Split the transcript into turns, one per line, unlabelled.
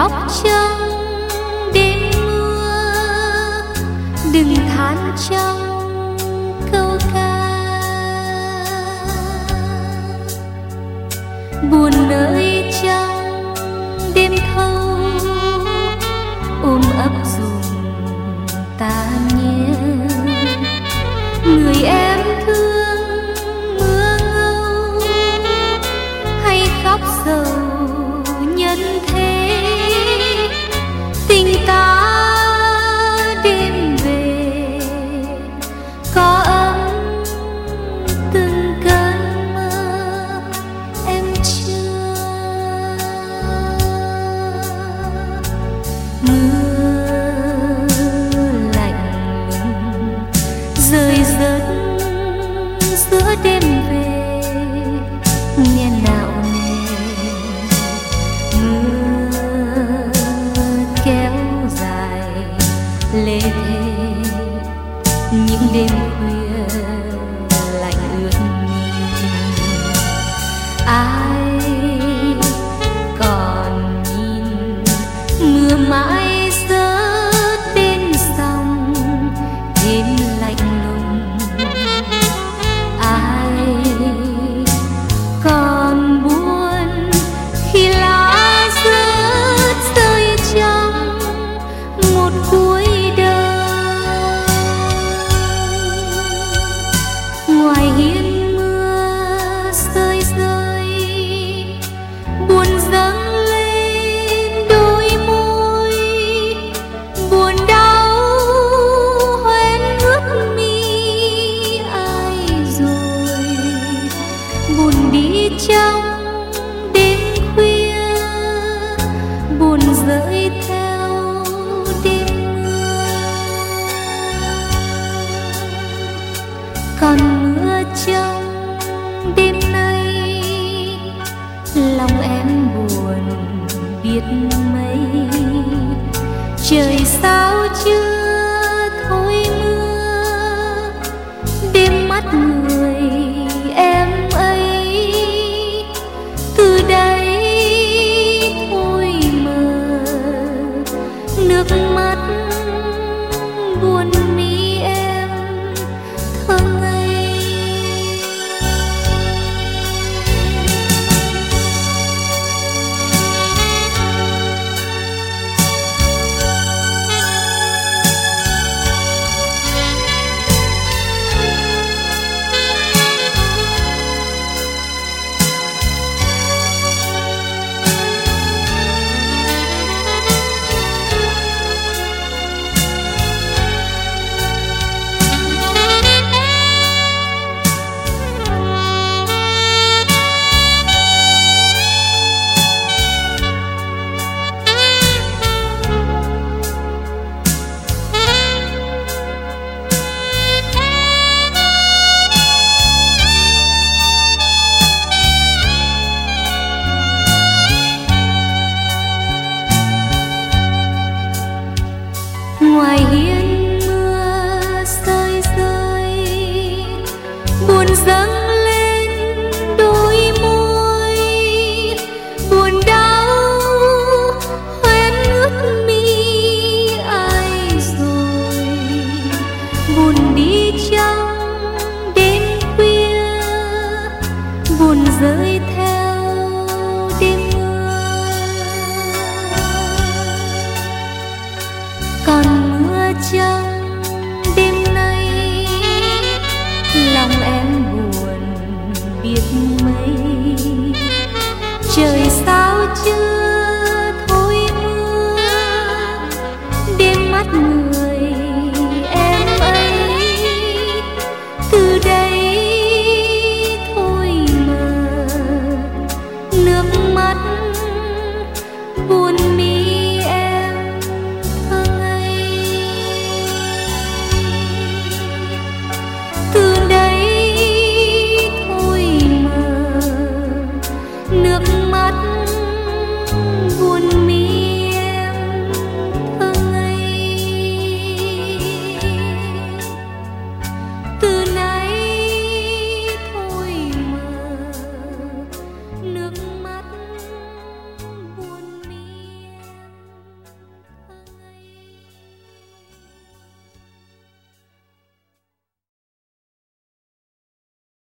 khóc trong đêm mưa, đừng than trong câu ca. Buồn nơi trong đêm thâu, ôm ấp dùm ta nhé. Người em thương mưa ngâu, hay khóc sầu nhân thế. Tình ta đêm về có ấm từng cơn mơ em chưa. Mưa lạnh lùng rơi rớt giữa đêm về, nghe nạo nề. Mưa kéo dài lê thê những đêm khuya lạnh ướt mi. Ai còn nhìn mưa mãi rớt bên dòng đêm lạnh lùng. Ai còn buồn khi lá rớt rơi trong một cuối đời. Ngoài hiên mưa rơi rơi, buồn dâng lên đôi môi. Buồn đau hoen ướt mi ai rồi. Buồn đi trong đêm khuya, buồn rơi theo đêm mưa. Còn mưa trong đêm nay, lòng em buồn biết mấy. Trời sao chưa thôi mưa, đêm mắt người em ấy. Từ đây thôi mờ nước mắt buồn mi em thơ ngây. Ngoài hiên